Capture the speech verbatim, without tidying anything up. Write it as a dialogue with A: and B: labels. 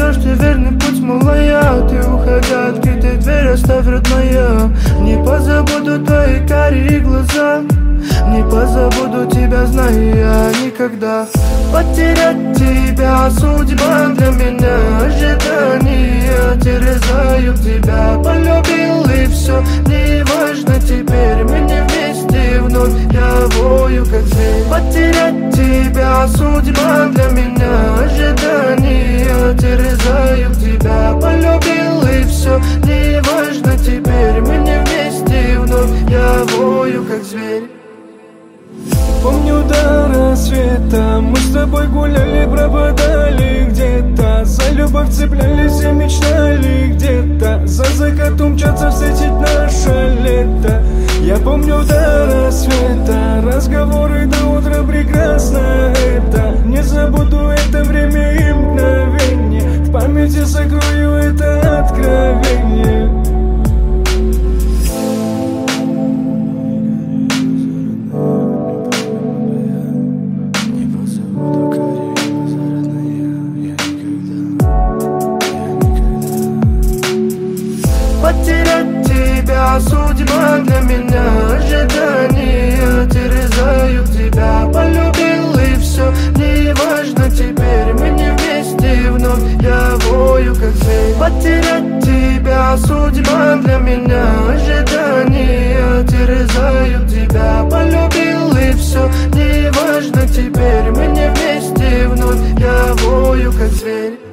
A: наш неверный путь, малая. Ты, уходя, открытой дверь оставь, родная. Не позабуду твои карие глаза, не позабуду тебя, знаю я никогда. Потерять тебя судьба для меня, ожидания терзают тебя. Полюбил и все, не важно теперь, мы не вместе вновь, я вою как зверь. Потерять тебя судьба для меня, ожидания терзают тебя. Полюбил и все, не важно теперь, мы не вместе вновь, я вою как зверь.
B: Помню до рассвета мы с тобой гуляли, пропадали где-то. За любовь цеплялись и мечтали где-то. За закатом мчаться встретить наше лето. Я помню до рассвета разговоры до утра, прекрасно это. Не забуду это время и мгновение, в памяти сокрою это откровение.
A: Потерять тебя судьба для меня, ожидания терзают тебя. Полюбил и все, не важно теперь, мы не вместе вновь, я вою как зверь. Потерять тебя судьба для меня, ожидания терзают тебя. Полюбил и все, не важно теперь, мы не вместе вновь, я вою как зверь.